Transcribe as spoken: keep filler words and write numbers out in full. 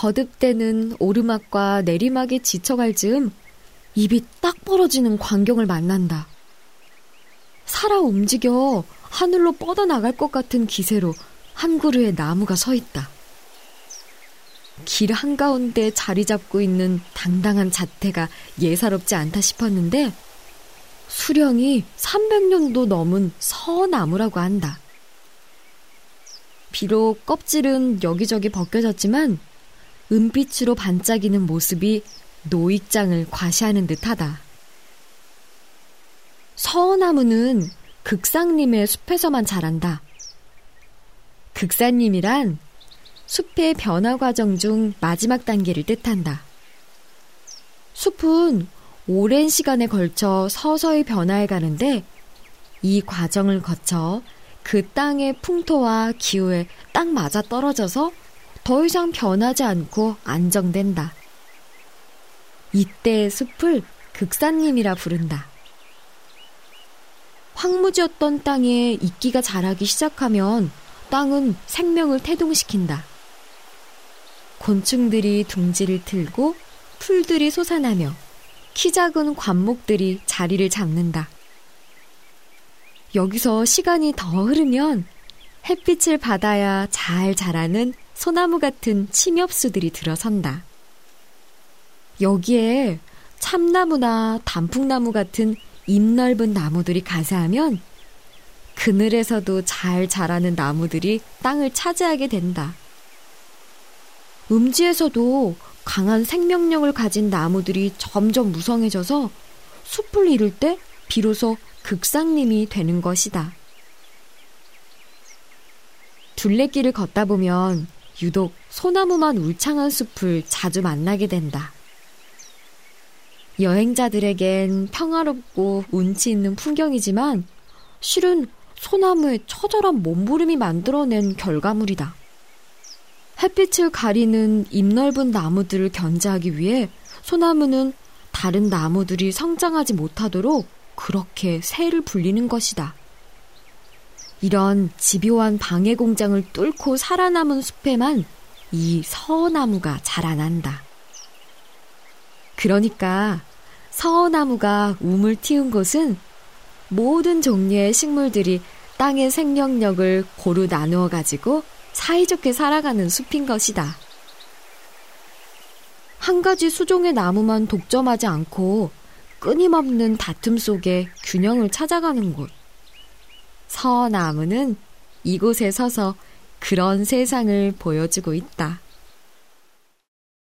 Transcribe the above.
거듭되는 오르막과 내리막에 지쳐갈 즈음 입이 딱 벌어지는 광경을 만난다. 살아 움직여 하늘로 뻗어나갈 것 같은 기세로 한 그루의 나무가 서 있다. 길 한가운데 자리 잡고 있는 당당한 자태가 예사롭지 않다 싶었는데 수령이 삼백 년도 넘은 서나무라고 한다. 비록 껍질은 여기저기 벗겨졌지만 은빛으로 반짝이는 모습이 노익장을 과시하는 듯하다. 서나무는 극상림의 숲에서만 자란다. 극상림이란 숲의 변화 과정 중 마지막 단계를 뜻한다. 숲은 오랜 시간에 걸쳐 서서히 변화해 가는데 이 과정을 거쳐 그 땅의 풍토와 기후에 딱 맞아 떨어져서 더 이상 변하지 않고 안정된다. 이때의 숲을 극상림이라 부른다. 황무지였던 땅에 이끼가 자라기 시작하면 땅은 생명을 태동시킨다. 곤충들이 둥지를 틀고 풀들이 솟아나며 키 작은 관목들이 자리를 잡는다. 여기서 시간이 더 흐르면 햇빛을 받아야 잘 자라는 소나무 같은 침엽수들이 들어선다. 여기에 참나무나 단풍나무 같은 잎 넓은 나무들이 가세하면 그늘에서도 잘 자라는 나무들이 땅을 차지하게 된다. 음지에서도 강한 생명력을 가진 나무들이 점점 무성해져서 숲을 이룰 때 비로소 극상림이 되는 것이다. 둘레길을 걷다 보면 유독 소나무만 울창한 숲을 자주 만나게 된다. 여행자들에겐 평화롭고 운치 있는 풍경이지만 실은 소나무의 처절한 몸부림이 만들어낸 결과물이다. 햇빛을 가리는 잎 넓은 나무들을 견제하기 위해 소나무는 다른 나무들이 성장하지 못하도록 그렇게 새를 불리는 것이다. 이런 집요한 방해 공장을 뚫고 살아남은 숲에만 이 서나무가 자라난다. 그러니까 서나무가 움을 틔운 곳은 모든 종류의 식물들이 땅의 생명력을 고루 나누어 가지고 사이좋게 살아가는 숲인 것이다. 한 가지 수종의 나무만 독점하지 않고 끊임없는 다툼 속에 균형을 찾아가는 곳. 서나무는 이곳에 서서 그런 세상을 보여주고 있다.